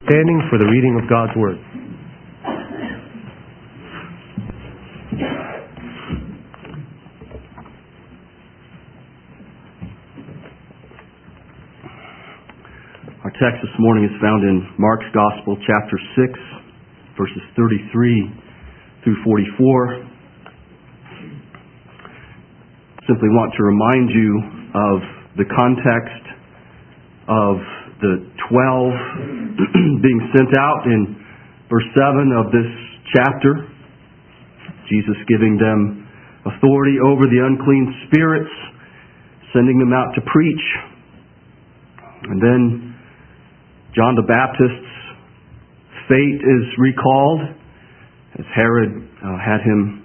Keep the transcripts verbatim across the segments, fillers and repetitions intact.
Standing for the reading of God's Word. Our text this morning is found in Mark's Gospel, chapter six, verses thirty-three through forty-four. Simply want to remind you of the context of the twelve being sent out in verse seven of this chapter. Jesus giving them authority over the unclean spirits, sending them out to preach. And then John the Baptist's fate is recalled as Herod uh, had him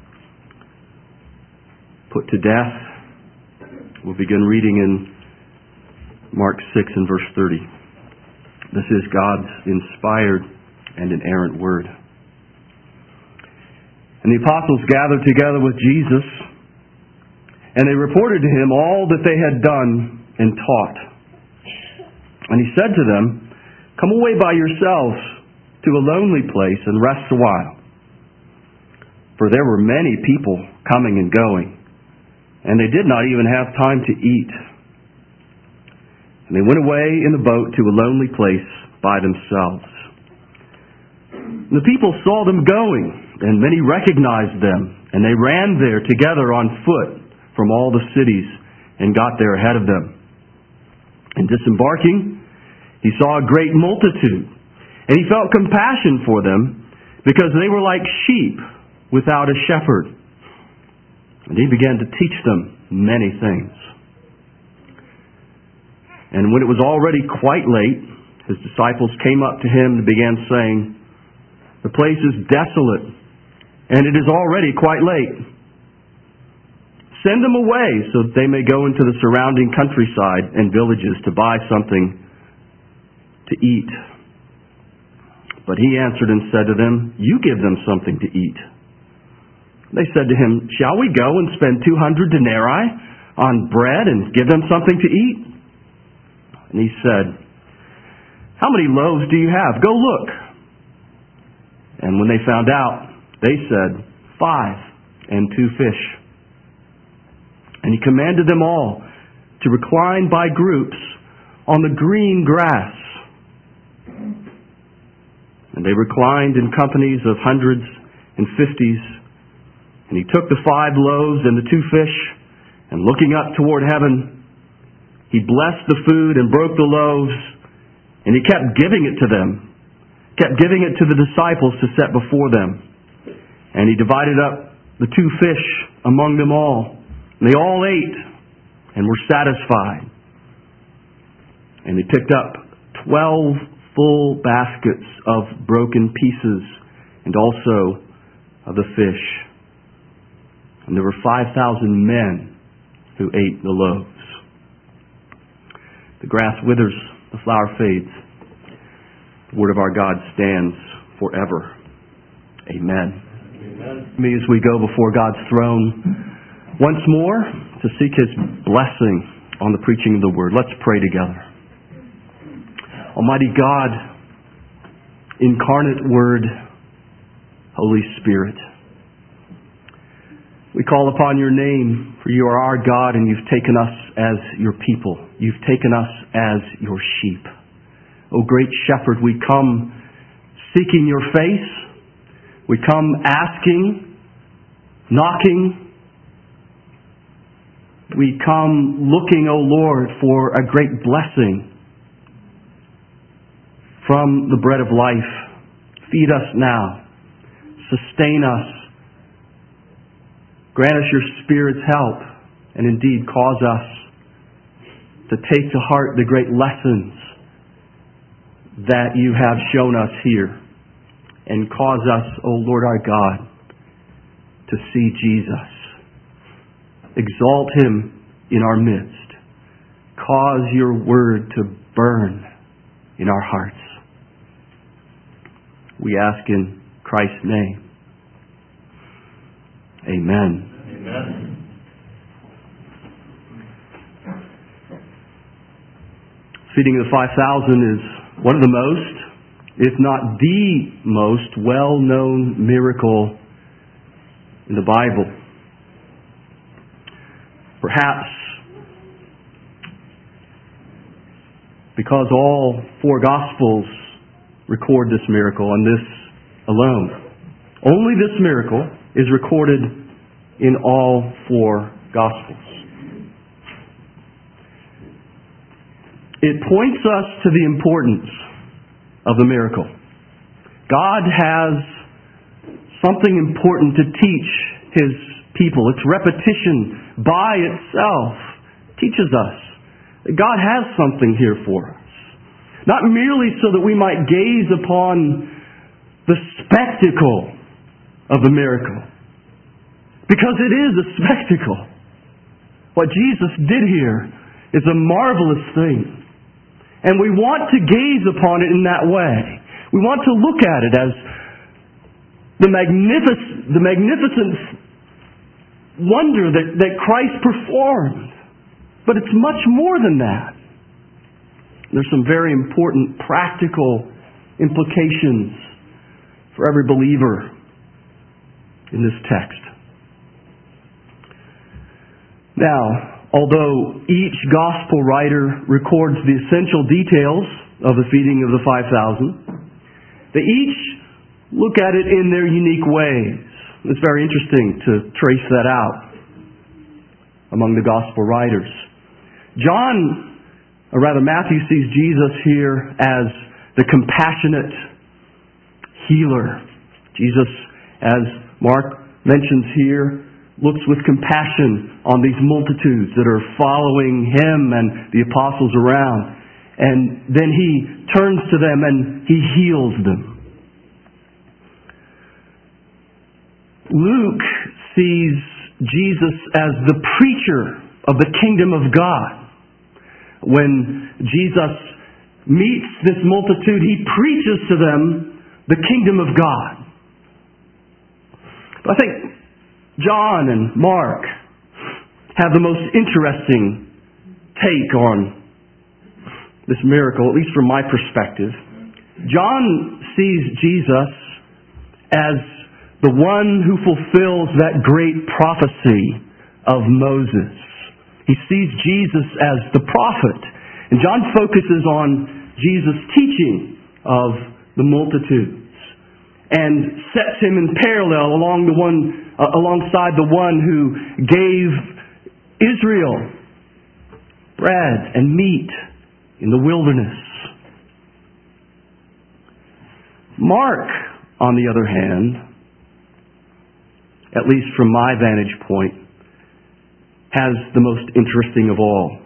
put to death. We'll begin reading in Mark six and verse thirty. This is God's inspired and inerrant word. And the apostles gathered together with Jesus, and they reported to him all that they had done and taught. And he said to them, "Come away by yourselves to a lonely place and rest a while." For there were many people coming and going, and they did not even have time to eat. And they went away in the boat to a lonely place by themselves. And the people saw them going, and many recognized them, and they ran there together on foot from all the cities and got there ahead of them. And disembarking, he saw a great multitude, and he felt compassion for them, because they were like sheep without a shepherd. And he began to teach them many things. And when it was already quite late, his disciples came up to him and began saying, "The place is desolate, and it is already quite late. Send them away so that they may go into the surrounding countryside and villages to buy something to eat." But he answered and said to them, "You give them something to eat." They said to him, "Shall we go and spend two hundred denarii on bread and give them something to eat?" And he said, "How many loaves do you have? Go look." And when they found out, they said, "Five and two fish." And he commanded them all to recline by groups on the green grass. And they reclined in companies of hundreds and fifties. And he took the five loaves and the two fish, and looking up toward heaven, he blessed the food and broke the loaves, and he kept giving it to them, kept giving it to the disciples to set before them. And he divided up the two fish among them all. And they all ate and were satisfied. And they picked up twelve full baskets of broken pieces and also of the fish. And there were five thousand men who ate the loaves. The grass withers, the flower fades. The word of our God stands forever. Amen. Amen. Me as we go before God's throne once more to seek His blessing on the preaching of the word. Let's pray together. Almighty God, incarnate Word, Holy Spirit, we call upon your name, for you are our God, and you've taken us as your people. You've taken us as your sheep. O great shepherd, we come seeking your face. We come asking, knocking. We come looking, O Lord, for a great blessing from the bread of life. Feed us now. Sustain us. Grant us your Spirit's help, and indeed cause us to take to heart the great lessons that you have shown us here, and cause us, O Lord our God, to see Jesus. Exalt Him in our midst. Cause your word to burn in our hearts. We ask in Christ's name. Amen. Amen. Feeding the five thousand is one of the most if not the most well-known miracle in the Bible. Perhaps because all four Gospels record this miracle, and this alone. Only this miracle is recorded in all four Gospels. It points us to the importance of the miracle. God has something important to teach His people. Its repetition by itself teaches us that God has something here for us. Not merely so that we might gaze upon the spectacle of the miracle, because it is a spectacle. What Jesus did here is a marvelous thing. And we want to gaze upon it in that way. We want to look at it as the magnificent, the magnificent wonder that, that Christ performed. But it's much more than that. There's some very important practical implications for every believer in this text. Now, although each gospel writer records the essential details of the feeding of the five thousand, they each look at it in their unique ways. It's very interesting to trace that out among the gospel writers. John, or rather Matthew, sees Jesus here as the compassionate healer. Jesus, as Mark mentions here, looks with compassion on these multitudes that are following Him and the apostles around. And then He turns to them and He heals them. Luke sees Jesus as the preacher of the kingdom of God. When Jesus meets this multitude, He preaches to them the kingdom of God. But I think John and Mark have the most interesting take on this miracle, at least from my perspective. John sees Jesus as the one who fulfills that great prophecy of Moses. He sees Jesus as the prophet. And John focuses on Jesus' teaching of the multitudes and sets him in parallel along the one, uh, alongside the one who gave Israel bread and meat in the wilderness. Mark, on the other hand, at least from my vantage point, has the most interesting of all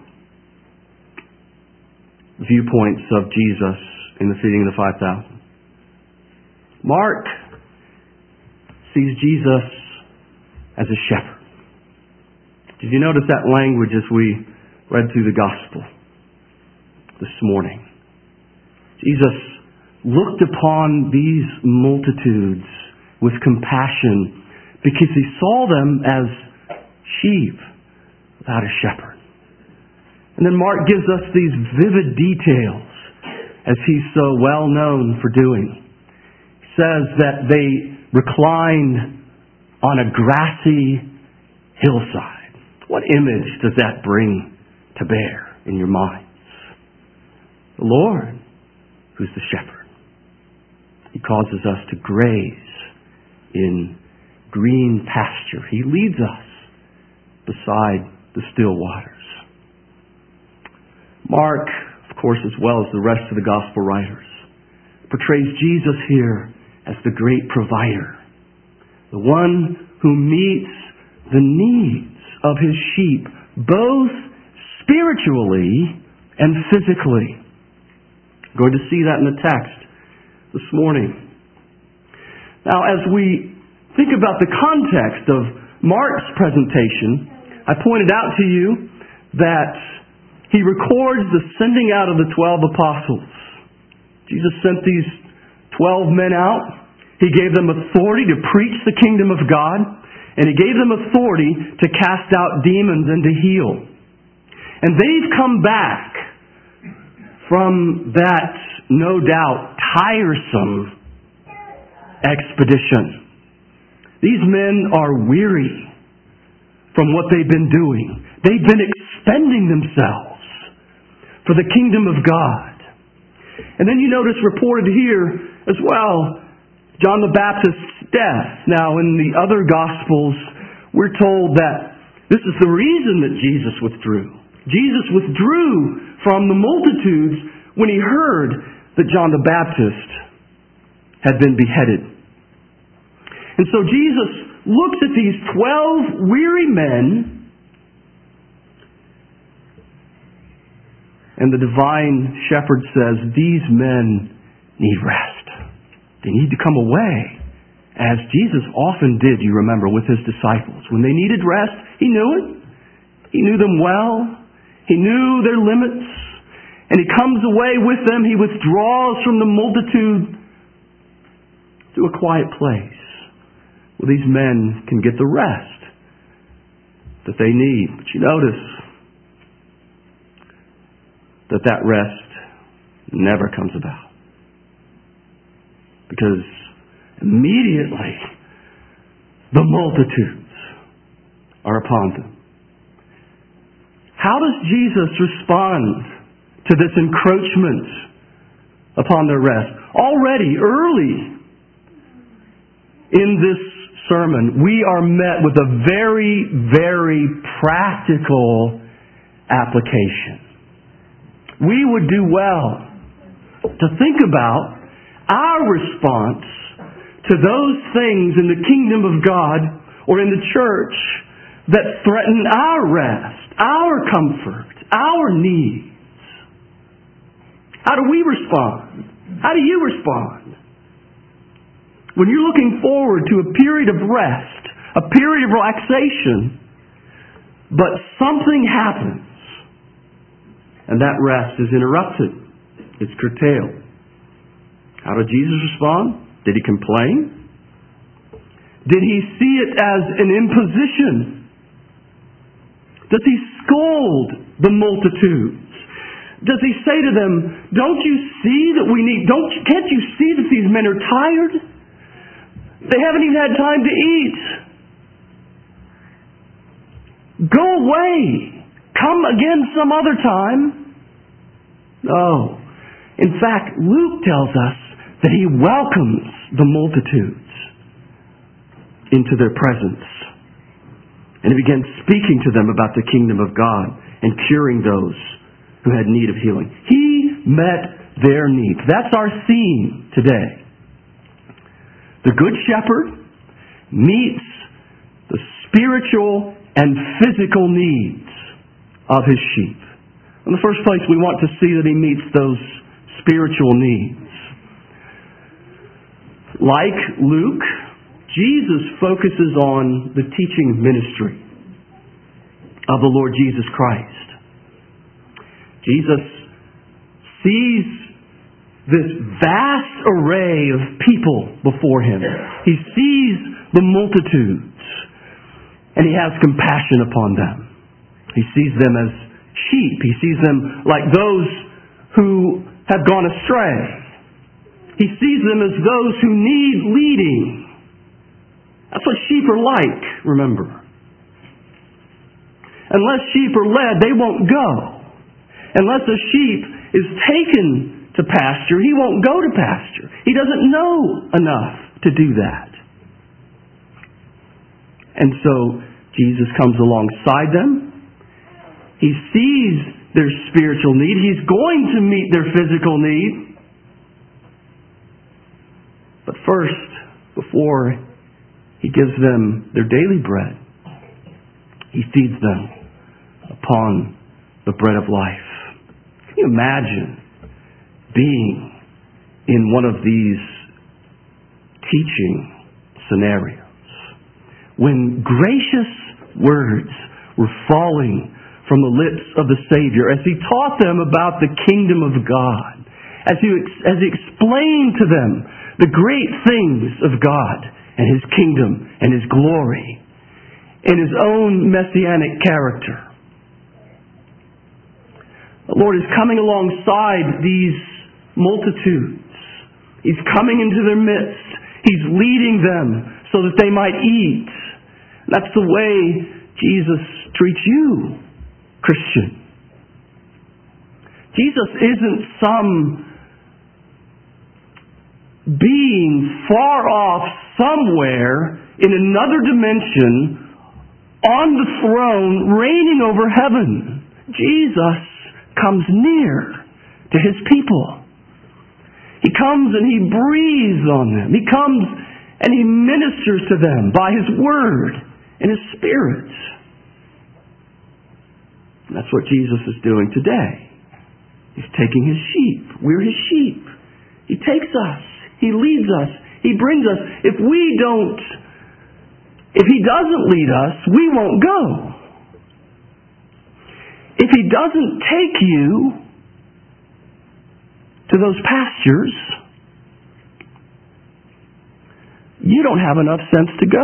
viewpoints of Jesus in the feeding of the five thousand. Mark sees Jesus as a shepherd. Did you notice that language as we read through the gospel this morning? Jesus looked upon these multitudes with compassion because He saw them as sheep without a shepherd. And then Mark gives us these vivid details, as he's so well known for doing. He says that they reclined on a grassy hillside. What image does that bring to bear in your minds? The Lord, who's the shepherd. He causes us to graze in green pasture. He leads us beside the still waters. Mark, of course, as well as the rest of the gospel writers, portrays Jesus here as the great provider, the one who meets the needs of His sheep, both spiritually and physically. We're going to see that in the text this morning. Now, as we think about the context of Mark's presentation, I pointed out to you that he records the sending out of the twelve apostles. Jesus sent these twelve men out. He gave them authority to preach the kingdom of God, and He gave them authority to cast out demons and to heal. And they've come back from that, no doubt, tiresome expedition. These men are weary from what they've been doing. They've been expending themselves for the kingdom of God. And then you notice reported here as well, John the Baptist's death. Now in the other Gospels, we're told that this is the reason that Jesus withdrew. Jesus withdrew from the multitudes when he heard that John the Baptist had been beheaded. And so Jesus looks at these twelve weary men, and the divine shepherd says, these men need rest. They need to come away. As Jesus often did, you remember, with his disciples. When they needed rest, he knew it. He knew them well. He knew their limits. And he comes away with them. He withdraws from the multitude to a quiet place where these men can get the rest that they need. But you notice that that rest never comes about. Because immediately the multitudes are upon them. How does Jesus respond to this encroachment upon their rest? Already, early in this sermon, we are met with a very, very practical application. We would do well to think about our response to those things in the kingdom of God or in the church that threaten our rest, our comfort, our needs. How do we respond? How do you respond? When you're looking forward to a period of rest, a period of relaxation, but something happens, and that rest is interrupted. It's curtailed. How did Jesus respond? Did he complain? Did he see it as an imposition? Does he scold the multitudes? Does he say to them, don't you see that we need, don't, can't you see that these men are tired? They haven't even had time to eat. Go away. Come again some other time. No. In fact, Luke tells us that he welcomes the multitudes into their presence. And he began speaking to them about the kingdom of God and curing those who had need of healing. He met their needs. That's our theme today. The Good Shepherd meets the spiritual and physical needs of his sheep. In the first place, we want to see that he meets those spiritual needs. Like Luke, Jesus focuses on the teaching ministry of the Lord Jesus Christ. Jesus sees this vast array of people before him. He sees the multitudes, and he has compassion upon them. He sees them as sheep. He sees them like those who have gone astray. He sees them as those who need leading. That's what sheep are like, remember. Unless sheep are led, they won't go. Unless a sheep is taken to pasture, he won't go to pasture. He doesn't know enough to do that. And so Jesus comes alongside them. He sees their spiritual need. He's going to meet their physical need. But first, before he gives them their daily bread, he feeds them upon the bread of life. Can you imagine being in one of these teaching scenarios when gracious words were falling from the lips of the Savior as he taught them about the kingdom of God, as he, as he explained to them the great things of God and his kingdom and his glory and his own messianic character. The Lord is coming alongside these multitudes He's coming into their midst. He's leading them so that they might eat. That's the way Jesus treats you, Christian. Jesus isn't some being far off somewhere in another dimension on the throne reigning over heaven. Jesus comes near to His people. He comes and He breathes on them. He comes and He ministers to them by His Word and His Spirit. And that's what Jesus is doing today. He's taking His sheep. We're His sheep. He takes us. He leads us. He brings us. If we don't, if He doesn't lead us, we won't go. If He doesn't take you to those pastures, you don't have enough sense to go.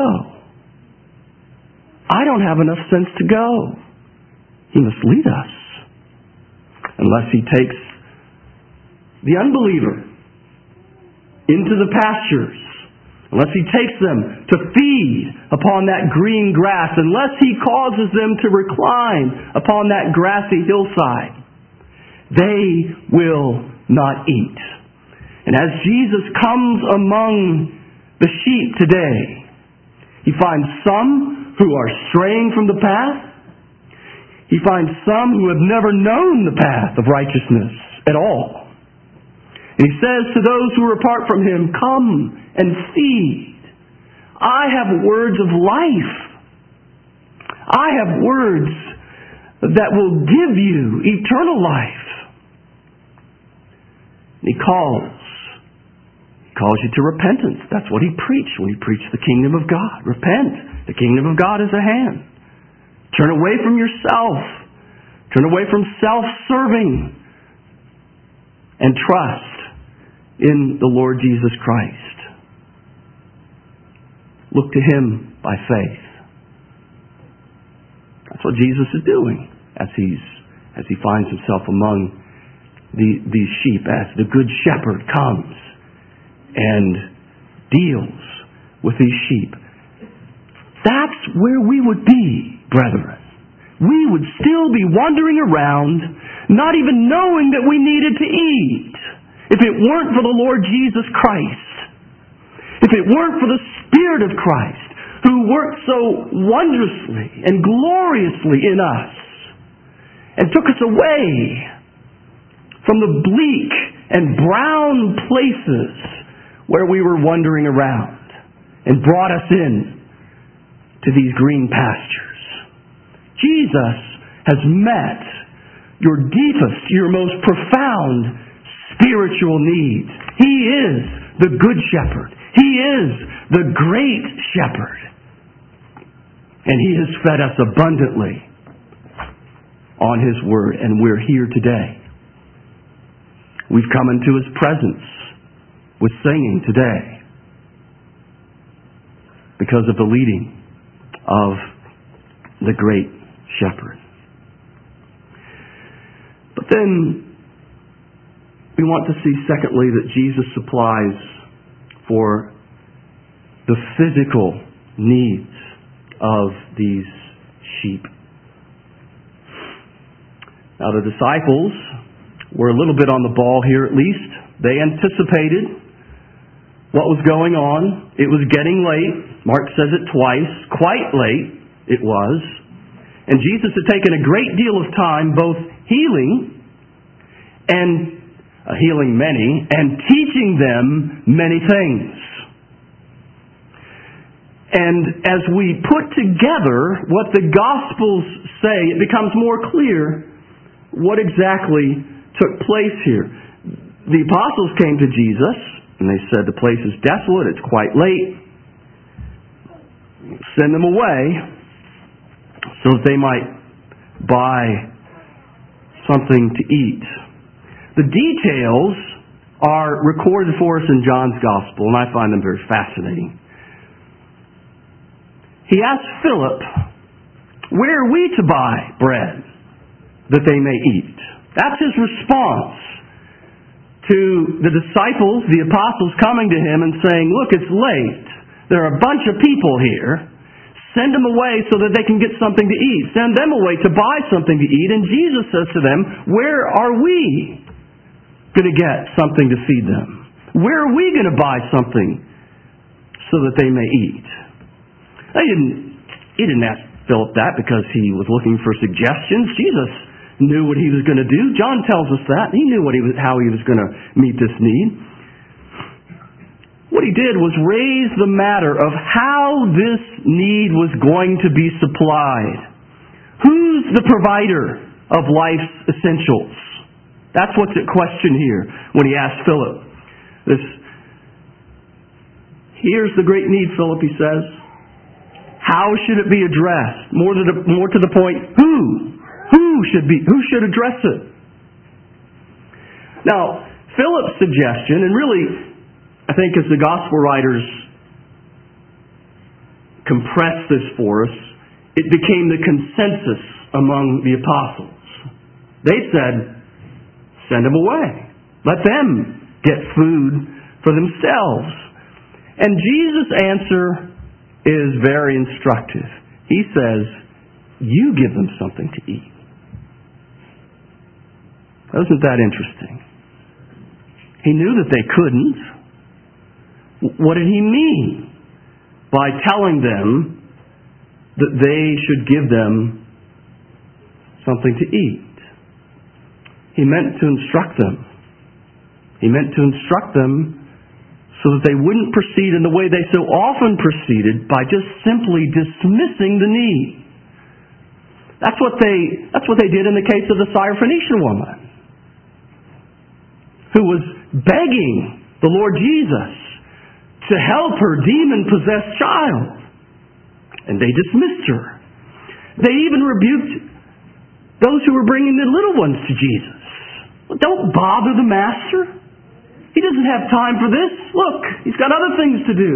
I don't have enough sense to go. He must lead us. Unless He takes the unbeliever into the pastures, unless He takes them to feed upon that green grass, unless He causes them to recline upon that grassy hillside, they will not eat. And as Jesus comes among the sheep today, He finds some who are straying from the path. He finds some who have never known the path of righteousness at all. And He says to those who are apart from Him, "Come and feed. I have words of life. I have words that will give you eternal life." And He calls. He calls you to repentance. That's what He preached when He preached the kingdom of God. Repent. The kingdom of God is at hand. Turn away from yourself. Turn away from self-serving. And trust in the Lord Jesus Christ. Look to Him by faith. That's what Jesus is doing as He's as He finds Himself among the, these sheep, as the Good Shepherd comes and deals with these sheep. That's where we would be, brethren. We would still be wandering around, not even knowing that we needed to eat, if it weren't for the Lord Jesus Christ. If it weren't for the Spirit of Christ, who worked so wondrously and gloriously in us, and took us away from the bleak and brown places where we were wandering around, and brought us in to these green pastures. Jesus has met your deepest, your most profound spiritual needs. He is the Good Shepherd. He is the Great Shepherd. And He has fed us abundantly on His Word, and we're here today. We've come into His presence with singing today because of the leading of the Great Shepherd. But then we want to see, secondly, that Jesus supplies for the physical needs of these sheep. Now, the disciples were a little bit on the ball here, at least. They anticipated what was going on. It was getting late. Mark says it twice. Quite late it was. And Jesus had taken a great deal of time both healing and uh, healing many and teaching them many things. And as we put together what the Gospels say, it becomes more clear what exactly took place here. The apostles came to Jesus and they said, "The place is desolate, it's quite late. Send them away so that they might buy something to eat." The details are recorded for us in John's Gospel, and I find them very fascinating. He asked Philip, "Where are we to buy bread that they may eat?" That's his response to the disciples, the apostles coming to him and saying, look, it's late. There are a bunch of people here. Send them away so that they can get something to eat. Send them away to buy something to eat. And Jesus says to them, where are we going to get something to feed them? Where are we going to buy something so that they may eat? Now, he didn't, he didn't ask Philip that because he was looking for suggestions. Jesus knew what he was going to do. John tells us that. He knew what he was, how he was going to meet this need. What he did was raise the matter of how this need was going to be supplied. Who's the provider of life's essentials? That's what's at question here when he asked Philip. This, here's the great need, Philip, he says. How should it be addressed? More to the, more to the point, who? Who should be, who should address it? Now, Philip's suggestion, and really, I think as the gospel writers compress this for us, it became the consensus among the apostles. They said, send them away. Let them get food for themselves. And Jesus' answer is very instructive. He says, you give them something to eat. Isn't that interesting? He knew that they couldn't. What did he mean by telling them that they should give them something to eat? He meant to instruct them. He meant to instruct them so that they wouldn't proceed in the way they so often proceeded, by just simply dismissing the need. That's what they, that's what they did in the case of the Syrophoenician woman, who was begging the Lord Jesus to help her demon-possessed child. And they dismissed her. They even rebuked those who were bringing the little ones to Jesus. Well, don't bother the master. He doesn't have time for this. Look, he's got other things to do.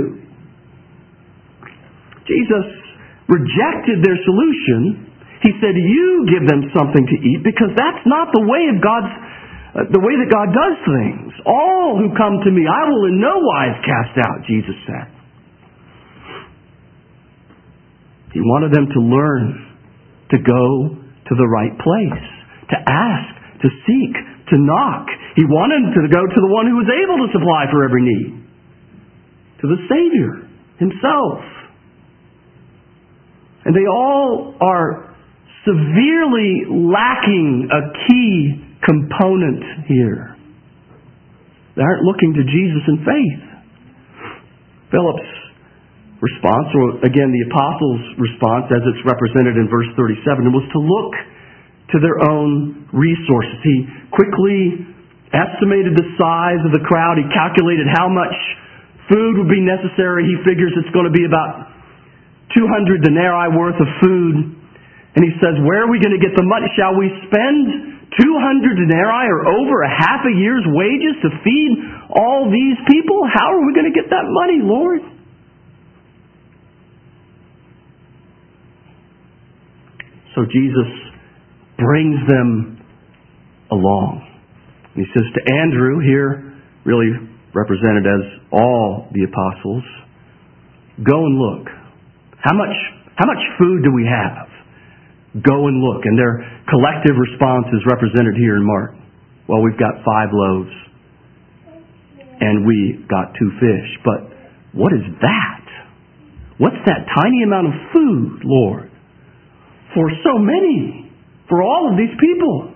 Jesus rejected their solution. He said, you give them something to eat, because that's not the way of God's Uh, the way that God does things. All who come to me, I will in no wise cast out, Jesus said. He wanted them to learn to go to the right place, to ask, to seek, to knock. He wanted them to go to the one who was able to supply for every need, to the Savior himself. And they all are severely lacking a key component here. They aren't looking to Jesus in faith. Philip's response, or again the apostles' response as it's represented in verse thirty-seven, was to look to their own resources. He quickly estimated the size of the crowd. He calculated how much food would be necessary. He figures it's going to be about two hundred denarii worth of food. And he says, where are we going to get the money? Shall we spend two hundred denarii, or over a half a year's wages, to feed all these people? How are we going to get that money, Lord? So Jesus brings them along. He says to Andrew, here really represented as all the apostles, go and look. How much, how much food do we have? Go and look. And their collective response is represented here in Mark. Well, we've got five loaves and we got two fish. But what is that? What's that tiny amount of food, Lord? For so many. For all of these people.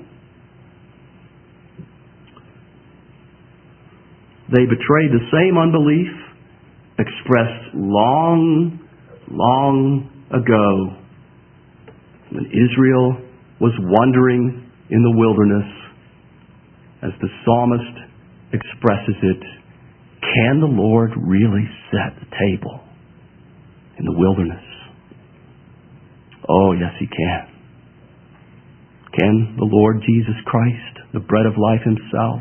They betrayed the same unbelief expressed long, long ago, when Israel was wandering in the wilderness. As the psalmist expresses it, can the Lord really set the table in the wilderness? Oh, yes, He can. Can the Lord Jesus Christ, the bread of life Himself,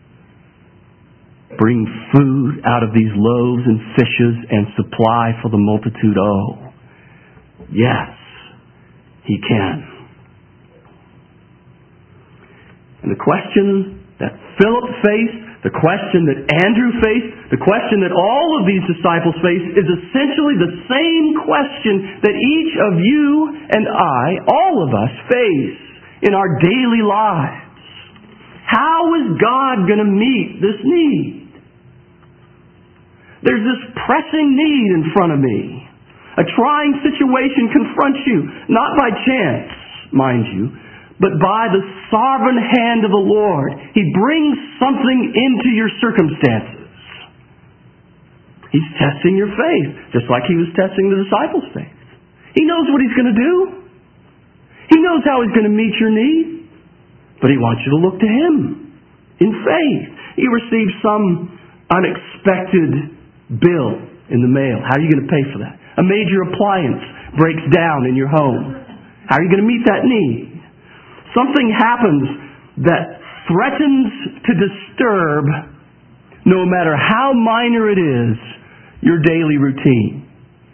bring food out of these loaves and fishes and supply for the multitude? Oh, yes, He can. And the question that Philip faced, The question that Andrew faced, the question that all of these disciples face, is essentially the same question that each of you and I, all of us, face in our daily lives. How is God going to meet this need? There's this pressing need in front of me. A trying situation confronts you, not by chance, mind you, but by the sovereign hand of the Lord. He brings something into your circumstances. He's testing your faith, just like He was testing the disciples' faith. He knows what He's going to do. He knows how He's going to meet your need. But He wants you to look to Him in faith. You receive some unexpected bill in the mail. How are you going to pay for that? A major appliance breaks down in your home. How are you going to meet that need? Something happens that threatens to disturb, no matter how minor it is, your daily routine.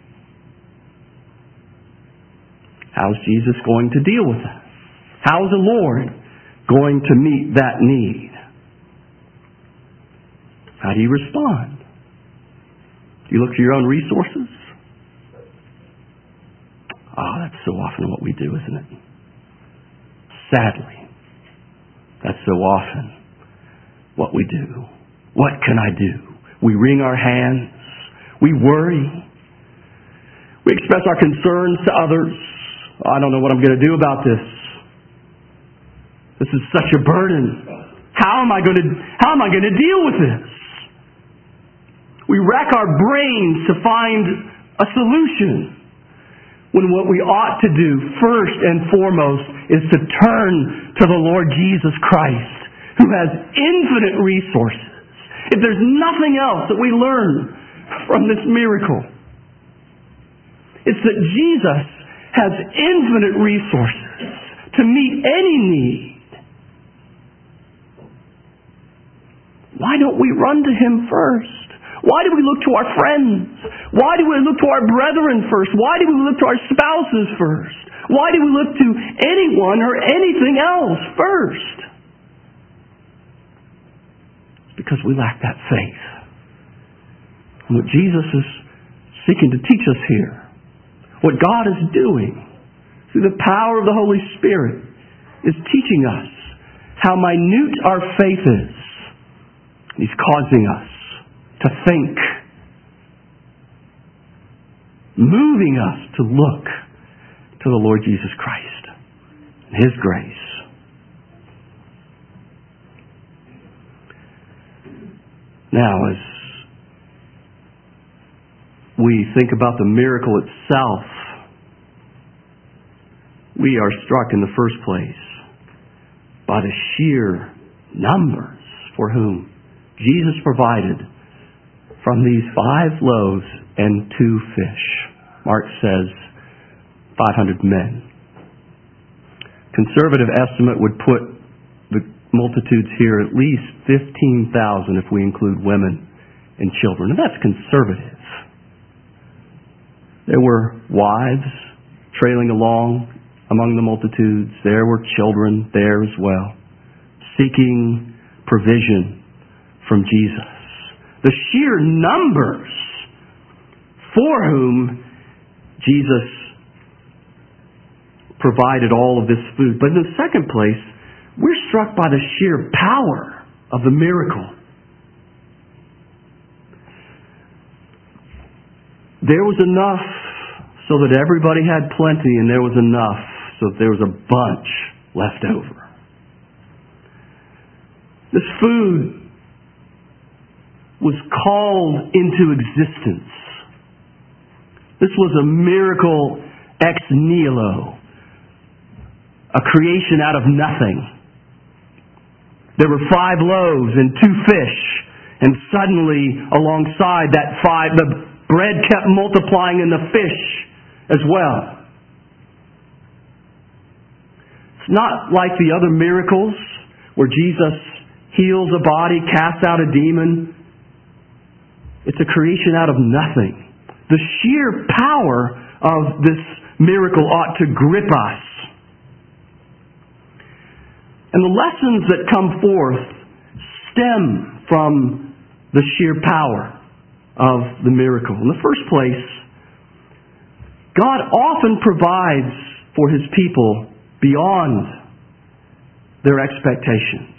How's Jesus going to deal with that? How's the Lord going to meet that need? How do you respond? Do you look to your own resources? Oh, that's so often what we do, isn't it? Sadly, that's so often what we do. What can I do? We wring our hands. We worry. We express our concerns to others. I don't know what I'm going to do about this. This is such a burden. How am I going to, how am I going to deal with this? We rack our brains to find a solution, when what we ought to do first and foremost is to turn to the Lord Jesus Christ, who has infinite resources. If there's nothing else that we learn from this miracle, it's that Jesus has infinite resources to meet any need. Why don't we run to Him first? Why do we look to our friends? Why do we look to our brethren first? Why do we look to our spouses first? Why do we look to anyone or anything else first? It's because we lack that faith. And what Jesus is seeking to teach us here, what God is doing through the power of the Holy Spirit, is teaching us how minute our faith is. He's causing us to think, moving us to look to the Lord Jesus Christ and His grace. Now, as we think about the miracle itself, we are struck in the first place by the sheer numbers for whom Jesus provided from these five loaves and two fish. Mark says five hundred men. Conservative estimate would put the multitudes here at least fifteen thousand if we include women and children. And that's conservative. There were wives trailing along among the multitudes. There were children there as well, seeking provision from Jesus. The sheer numbers for whom Jesus provided all of this food. But in the second place, we're struck by the sheer power of the miracle. There was enough so that everybody had plenty, and there was enough so that there was a bunch left over. This food was called into existence. This was a miracle ex nihilo, a creation out of nothing. There were five loaves and two fish, and suddenly alongside that five, the bread kept multiplying and the fish as well. It's not like the other miracles where Jesus heals a body, casts out a demon. It's a creation out of nothing. The sheer power of this miracle ought to grip us. And the lessons that come forth stem from the sheer power of the miracle. In the first place, God often provides for His people beyond their expectations.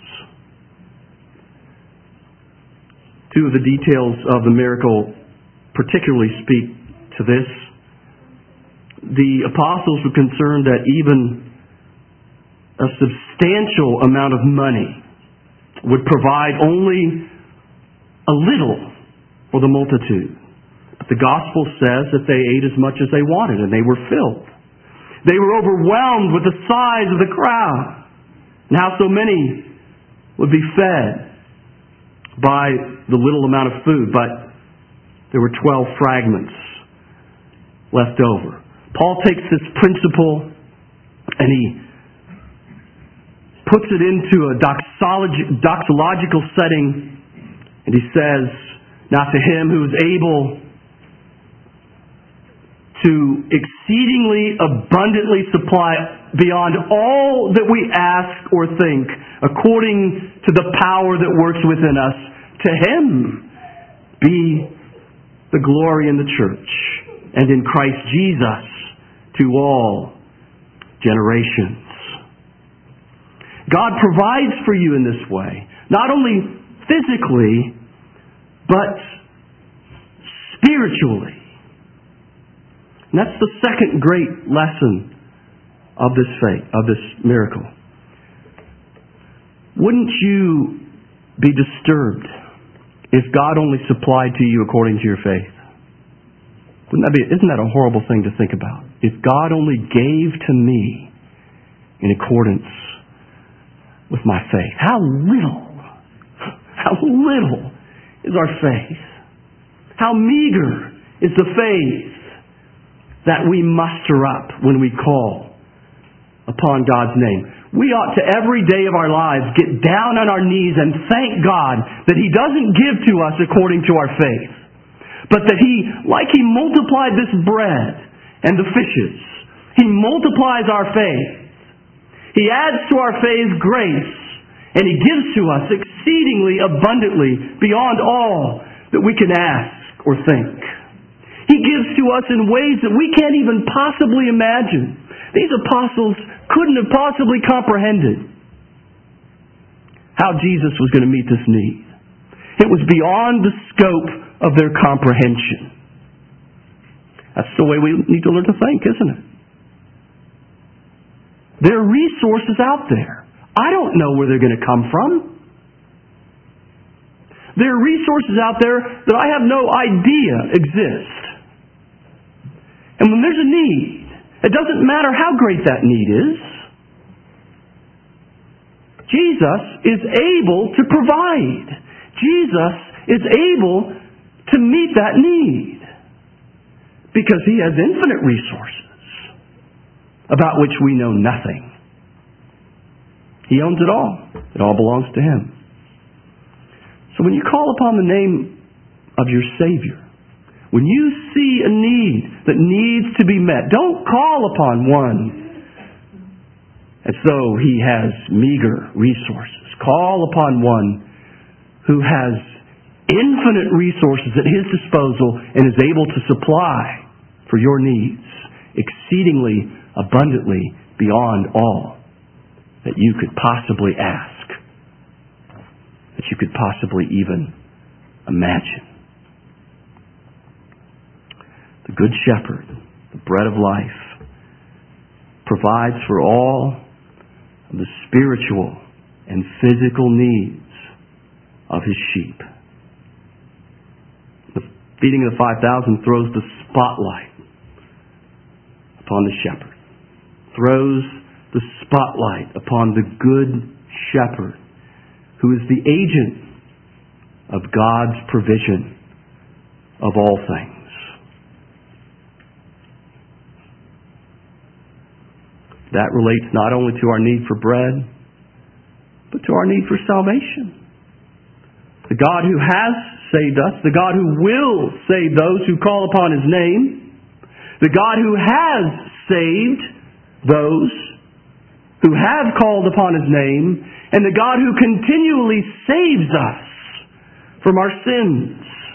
Two of the details of the miracle particularly speak to this. The apostles were concerned that even a substantial amount of money would provide only a little for the multitude. But the gospel says that they ate as much as they wanted and they were filled. They were overwhelmed with the size of the crowd and how so many would be fed by the little amount of food, but there were twelve fragments left over. Paul takes this principle and he puts it into a doxology, doxological setting, and he says, "Now to Him who is able to exceedingly abundantly supply beyond all that we ask or think, according to the power that works within us, to Him be the glory in the church and in Christ Jesus to all generations." God provides for you in this way, not only physically, but spiritually. And that's the second great lesson of this faith, of this miracle. Wouldn't you be disturbed if God only supplied to you according to your faith? Wouldn't that be, isn't that a horrible thing to think about? If God only gave to me in accordance with my faith. How little, how little is our faith? How meager is the faith that we muster up when we call upon God's name? We ought to every day of our lives get down on our knees and thank God that He doesn't give to us according to our faith, but that He, like He multiplied this bread and the fishes, He multiplies our faith. He adds to our faith grace, and He gives to us exceedingly abundantly beyond all that we can ask or think. He gives to us in ways that we can't even possibly imagine. These apostles couldn't have possibly comprehended how Jesus was going to meet this need. It was beyond the scope of their comprehension. That's the way we need to learn to think, isn't it? There are resources out there. I don't know where they're going to come from. There are resources out there that I have no idea exist. And when there's a need, it doesn't matter how great that need is, Jesus is able to provide. Jesus is able to meet that need because He has infinite resources about which we know nothing. He owns it all. It all belongs to Him. So when you call upon the name of your Savior, when you see a need that needs to be met, don't call upon one as though he has meager resources. Call upon one who has infinite resources at His disposal and is able to supply for your needs exceedingly abundantly beyond all that you could possibly ask, that you could possibly even imagine. The Good Shepherd, the bread of life, provides for all of the spiritual and physical needs of His sheep. The feeding of the five thousand throws the spotlight upon the shepherd. Throws the spotlight upon the Good Shepherd, who is the agent of God's provision of all things. That relates not only to our need for bread, but to our need for salvation. The God who has saved us, the God who will save those who call upon His name, the God who has saved those who have called upon His name, and the God who continually saves us from our sins.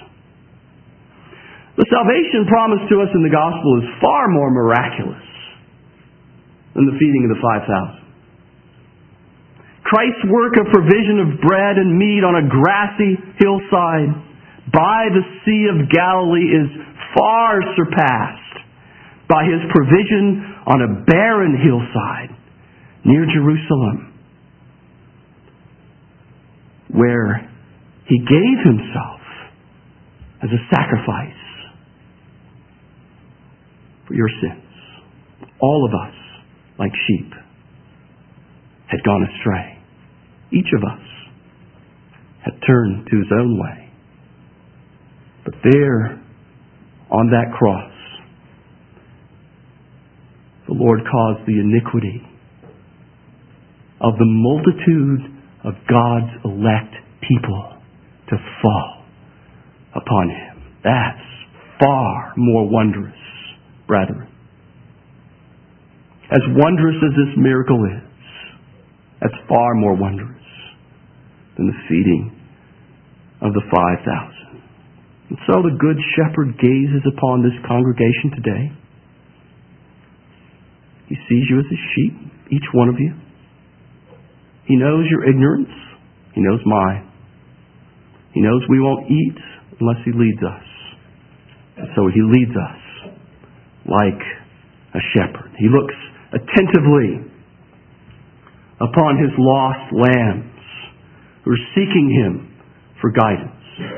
The salvation promised to us in the gospel is far more miraculous than the feeding of the five thousand. Christ's work of provision of bread and meat on a grassy hillside by the Sea of Galilee is far surpassed by His provision on a barren hillside near Jerusalem, where He gave Himself as a sacrifice for your sins. All of us, like sheep, had gone astray. Each of us had turned to his own way. But there, on that cross, the Lord caused the iniquity of the multitude of God's elect people to fall upon Him. That's far more wondrous, brethren. As wondrous as this miracle is, that's far more wondrous than the feeding of the five thousand. And so the Good Shepherd gazes upon this congregation today. He sees you as a sheep, each one of you. He knows your ignorance. He knows mine. He knows we won't eat unless He leads us. And so He leads us like a shepherd. He looks attentively upon His lost lambs who are seeking Him for guidance.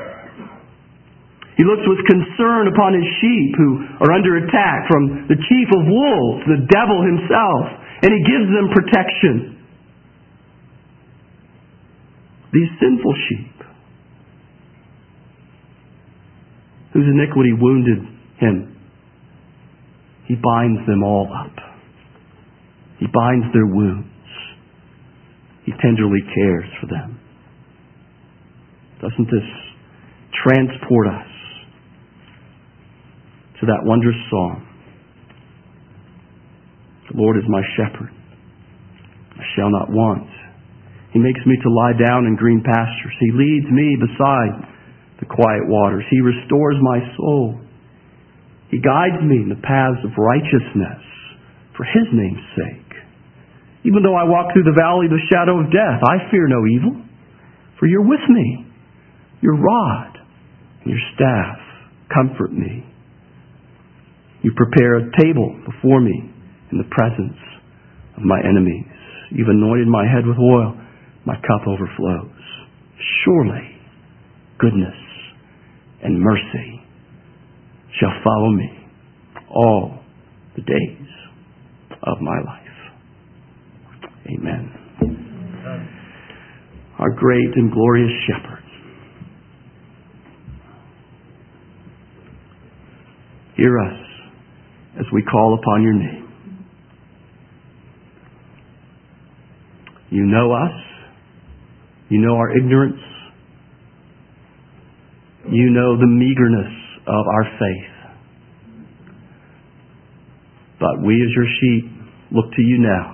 He looks with concern upon His sheep who are under attack from the chief of wolves, the devil himself, and He gives them protection. These sinful sheep, whose iniquity wounded Him, He binds them all up. He binds their wounds. He tenderly cares for them. Doesn't this transport us to that wondrous song? The Lord is my shepherd. I shall not want. He makes me to lie down in green pastures. He leads me beside the quiet waters. He restores my soul. He guides me in the paths of righteousness for His name's sake. Even though I walk through the valley of the shadow of death, I fear no evil, for You're with me. Your rod and Your staff comfort me. You prepare a table before me in the presence of my enemies. You've anointed my head with oil. My cup overflows. Surely goodness and mercy shall follow me all the days of my life. Amen. Our great and glorious shepherd, hear us as we call upon Your name. You know us. You know our ignorance. You know the meagerness of our faith. But we as Your sheep look to You now.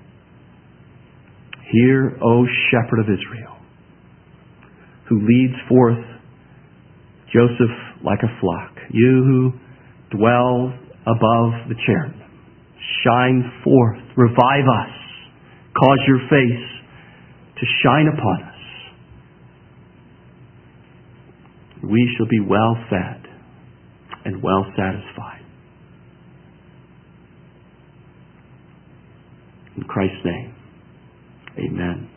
Hear, O Shepherd of Israel, who leads forth Joseph like a flock. You who dwell above the cherubim, shine forth, revive us, cause Your face to shine upon us. We shall be well fed and well satisfied. In Christ's name, amen.